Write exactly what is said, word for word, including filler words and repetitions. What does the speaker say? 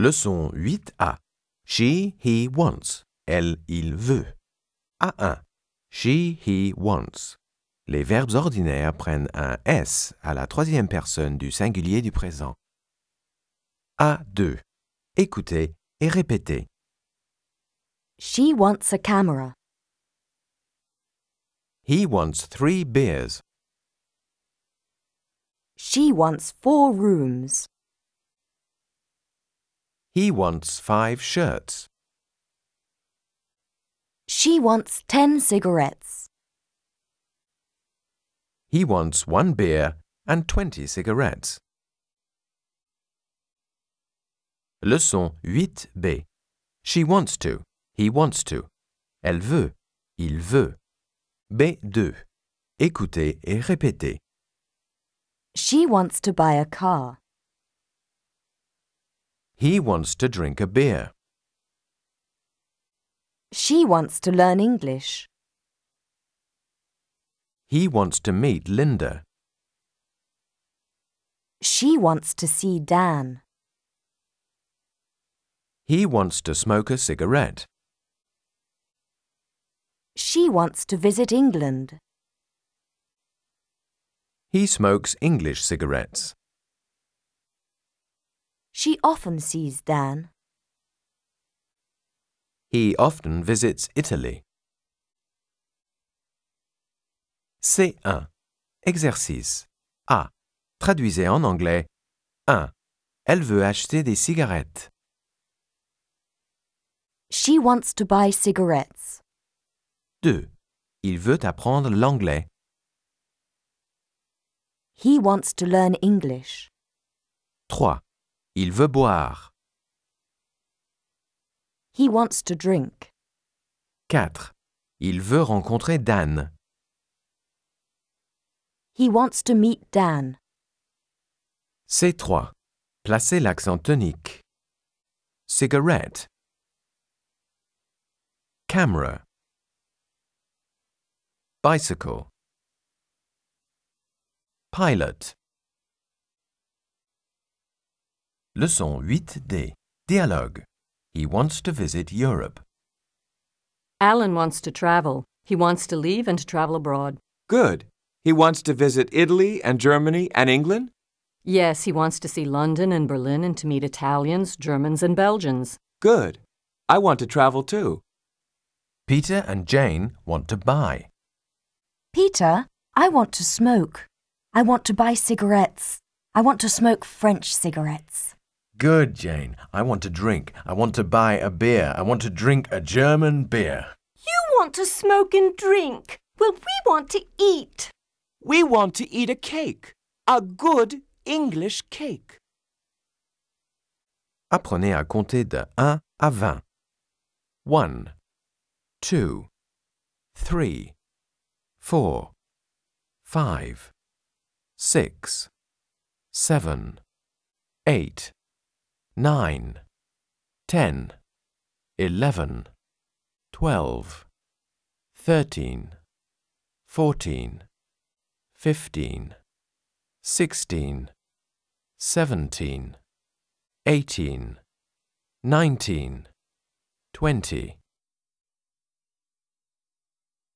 Leçon huit A. She, he, wants. Elle, il, veut. A un. She, he, wants. Les verbes ordinaires prennent un S à la troisième personne du singulier du présent. A deux. Écoutez et répétez. She wants a camera. He wants three beers. She wants four rooms. He wants five shirts. She wants ten cigarettes. He wants one beer and twenty cigarettes. Leçon huit B. She wants to. He wants to. Elle veut. Il veut. B deux. Écoutez et répétez. She wants to buy a car. He wants to drink a beer. She wants to learn English. He wants to meet Linda. She wants to see Dan. He wants to smoke a cigarette. She wants to visit England. He smokes English cigarettes. She often sees Dan. He often visits Italy. C un. Exercice. A. Traduisez en anglais. un. Elle veut acheter des cigarettes. She wants to buy cigarettes. deux. Il veut apprendre l'anglais. He wants to learn English. trois. Il veut boire. He wants to drink. quatre. Il veut rencontrer Dan. He wants to meet Dan. C trois. Placez l'accent tonique. Cigarette. Camera. Bicycle. Pilot. Leçon huit D. Dialogue. He wants to visit Europe. Alan wants to travel. He wants to leave and to travel abroad. Good. He wants to visit Italy and Germany and England? Yes, he wants to see London and Berlin and to meet Italians, Germans, and Belgians. Good. I want to travel too. Peter and Jane want to buy. Peter, I want to smoke. I want to buy cigarettes. I want to smoke French cigarettes. Good, Jane. I want to drink. I want to buy a beer. I want to drink a German beer. You want to smoke and drink. Well, we want to eat. We want to eat a cake. A good English cake. Apprenez à compter de un à vingt. One, two, three, four, five, six, seven, eight, nine, ten, eleven, twelve, thirteen, fourteen, fifteen, sixteen, seventeen, eighteen, nineteen, twenty,